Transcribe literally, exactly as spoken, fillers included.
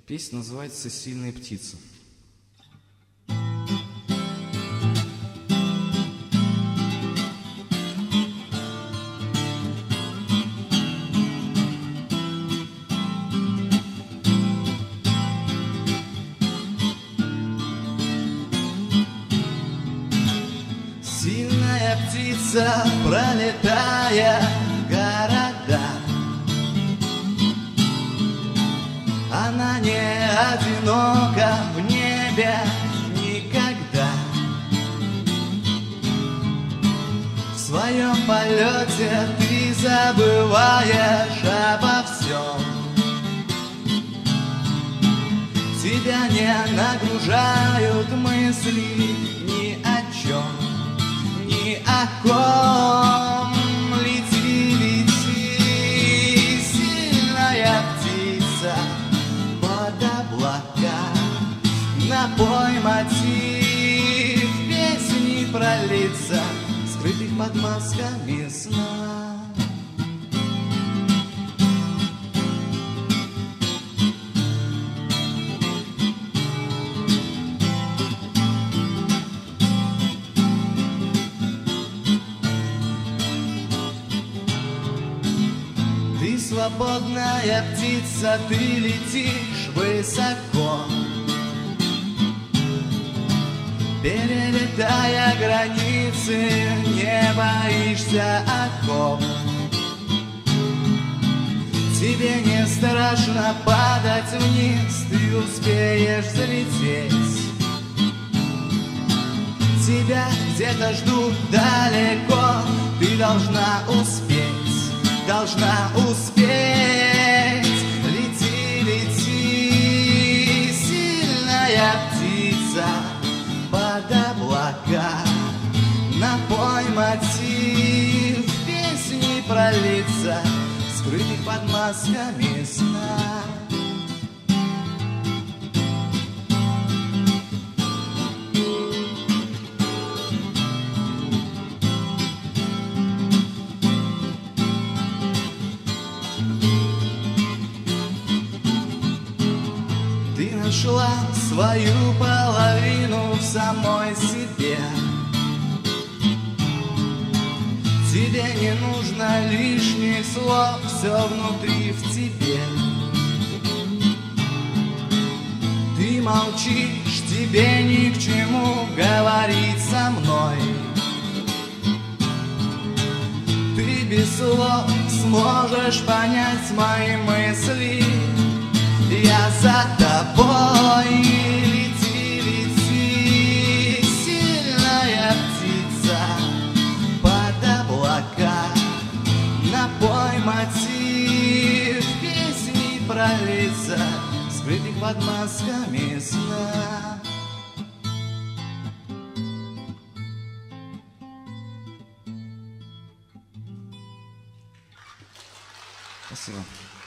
Песня называется «Сильная птица». Сильная птица, пролетая города, она не одинока в небе никогда. В своем полете ты забываешь обо всем. Тебя не нагружают мысли ни о чем. Ни о ком. Лети, лети, сильная птица, под облака. Напой мотив песни про лица, скрытых под масками сна. Ты свободная птица, ты летишь высоко, перелетая границы, не боишься оков. Тебе не страшно падать вниз, ты успеешь залететь. Тебя где-то ждут далеко, ты должна успеть. Должна успеть. Лети, лети, сильная птица, под облака. Напой мотив песни про лица, скрытых под масками сна. Ты нашла свою половину в самой себе. Тебе не нужно лишних слов, все внутри в тебе. Ты молчишь, тебе ни к чему говорить со мной. Ты без слов сможешь понять мои мысли. Я за тобой. Лети, лети, сильная птица, под облака. Напой мотив песни про лица, скрытых под масками сна. Спасибо.